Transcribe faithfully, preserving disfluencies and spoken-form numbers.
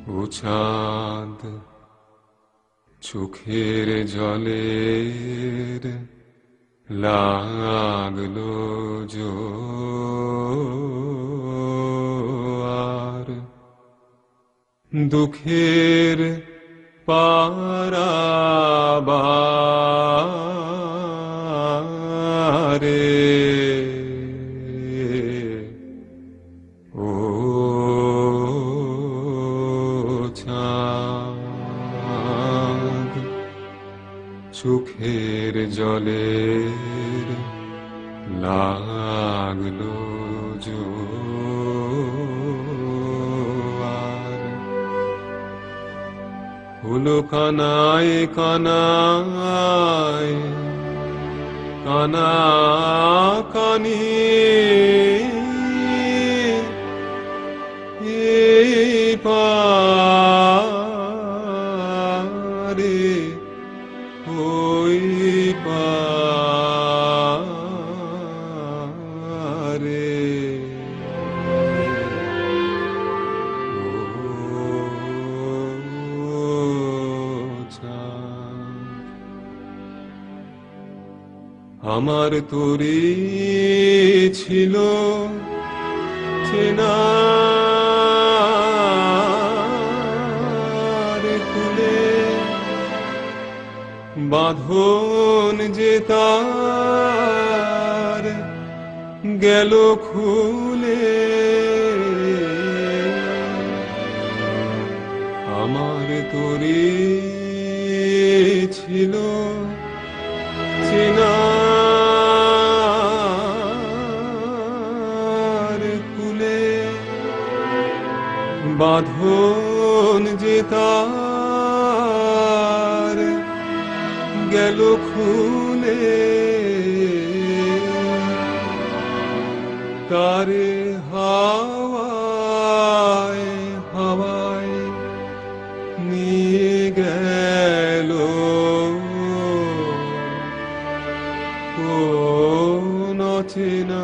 ও চাঁদ চোখের জলের লাগলো জোয়ার, দুঃখের পারাবারে ও চাঁদ চোখের জলের লাগলো জোয়ার, হলো কানায় কানায় কানা কানি এই পারে ওই পারে ও চাঁদ, আমার তোরে ছিল চেনার কুলে, বাঁধন যে তার গেল খুলে, আমার তোরে ছিল চেনার কুলে, বাঁধন যে তার গেল খুলে, তারে হাওয়ায় হাওয়ায় নিয়ে গেল কোন চেনা